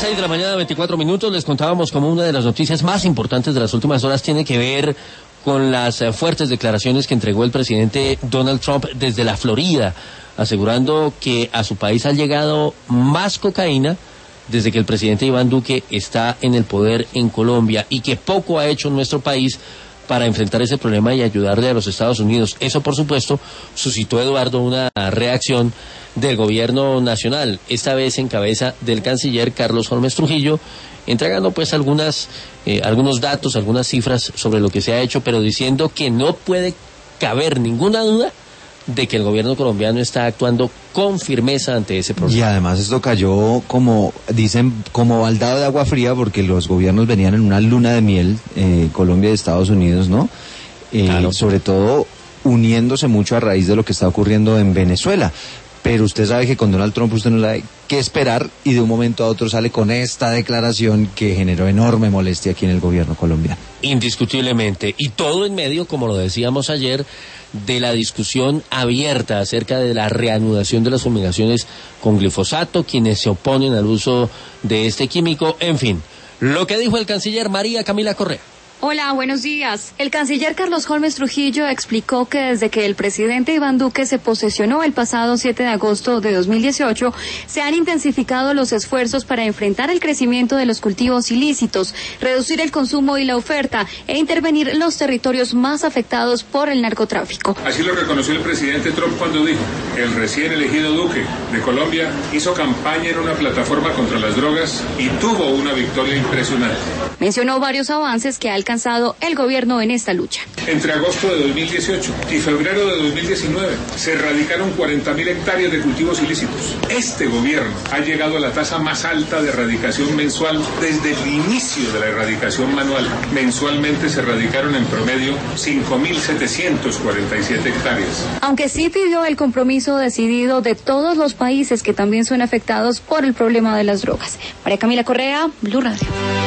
6 de la mañana, 24 minutos, les contábamos como una de las noticias más importantes de las últimas horas tiene que ver con las fuertes declaraciones que entregó el presidente Donald Trump desde la Florida, asegurando que a su país ha llegado más cocaína desde que el presidente Iván Duque está en el poder en Colombia y que poco ha hecho nuestro país para enfrentar ese problema y ayudarle a los Estados Unidos. Eso, por supuesto, suscitó, Eduardo, una reacción del gobierno nacional, esta vez en cabeza del canciller Carlos Holmes Trujillo, entregando pues algunos datos, algunas cifras sobre lo que se ha hecho, pero diciendo que no puede caber ninguna duda de que el gobierno colombiano está actuando con firmeza ante ese problema. Y además esto cayó, como dicen, como baldado de agua fría, porque los gobiernos venían en una luna de miel, Colombia y Estados Unidos, ¿no? Claro. Sobre todo uniéndose mucho a raíz de lo que está ocurriendo en Venezuela. Pero usted sabe que con Donald Trump usted no sabe qué esperar y de un momento a otro sale con esta declaración que generó enorme molestia aquí en el gobierno colombiano. Indiscutiblemente. Y todo en medio, como lo decíamos ayer, de la discusión abierta acerca de la reanudación de las fumigaciones con glifosato, quienes se oponen al uso de este químico, en fin. Lo que dijo el canciller María Camila Correa. Hola, buenos días. El canciller Carlos Holmes Trujillo explicó que desde que el presidente Iván Duque se posesionó el pasado 7 de agosto de 2018, se han intensificado los esfuerzos para enfrentar el crecimiento de los cultivos ilícitos, reducir el consumo y la oferta e intervenir los territorios más afectados por el narcotráfico. Así lo reconoció el presidente Trump cuando dijo: el recién elegido Duque de Colombia hizo campaña en una plataforma contra las drogas y tuvo una victoria impresionante. Mencionó varios avances que ha alcanzado el gobierno en esta lucha. Entre agosto de 2018 y febrero de 2019 se erradicaron 40.000 hectáreas de cultivos ilícitos. Este gobierno ha llegado a la tasa más alta de erradicación mensual desde el inicio de la erradicación manual. Mensualmente se erradicaron en promedio 5.747 hectáreas. Aunque sí pidió el compromiso decidido de todos los países que también son afectados por el problema de las drogas. María Camila Correa, Blue Radio.